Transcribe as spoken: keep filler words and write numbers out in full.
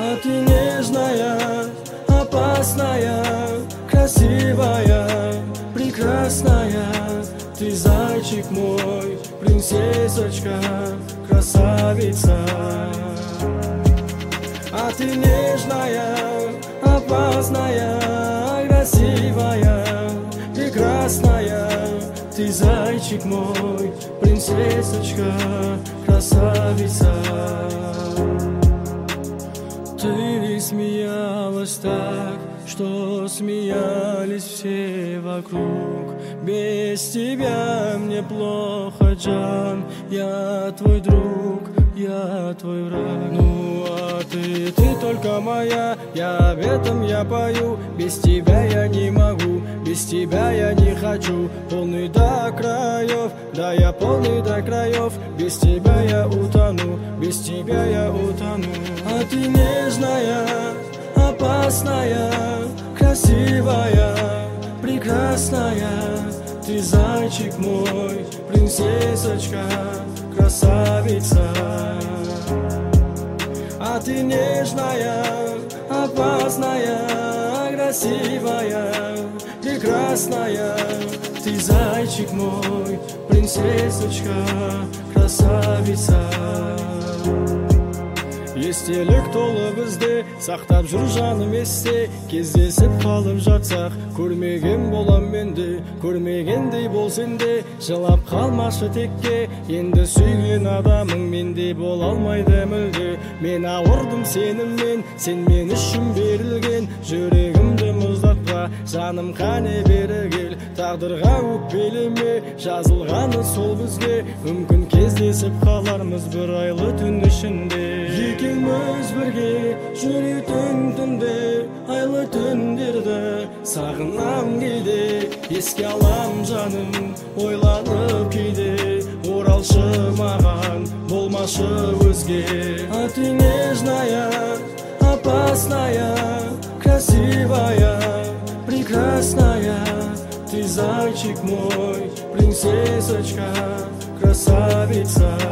А ты нежная, опасная, красивая, прекрасная. Ты зайчик мой, принцессочка, красавица. А ты нежная, опасная, красивая, прекрасная. Ты зайчик мой, принцессочка, красавица. Ты смеялась так, что смеялись все вокруг. Без тебя мне плохо, Джан. Я твой друг, я твой враг. Ну а ты, ты только моя, я об этом я пою. Без тебя я не могу, без тебя я не хочу. Полный до краев, да я полный до краев. Без тебя я утону, без тебя я утону. А ты нежная, опасная, красивая, прекрасная. Ты зайчик мой, принцессочка, красавица. А ты нежная, опасная, красивая, прекрасная. Ты зайчик мой, принцессочка, красавица. Естелік толы бізде, сақтап жүр жаным есте. Кездесіп қалып жатсақ, көрмеген болам менде. Көрмегендей бол сенде, жылап қалмашы текке. Енді сүйген адамың менде бола алмайды мүлде. Мен ауырдым сеніммен, сен мен үшін берілген. Жүрегімді мұздатпа, жаным қане бері кел. Тағдырға өкпелеме, жазылғаны сол бізге. Мүмкін кездесіп қалармыз бір айлы түн ішінде. Екеуміз бірге жүретін түнде, айлы түндерді сағынам кейде. Еске алам жаным, ойланып кейде. Оралшы маған, болмашы өзге. А ты нежная, опасная, красивая, прекрасная. Ты зайчик мой, принцессочка, красавица.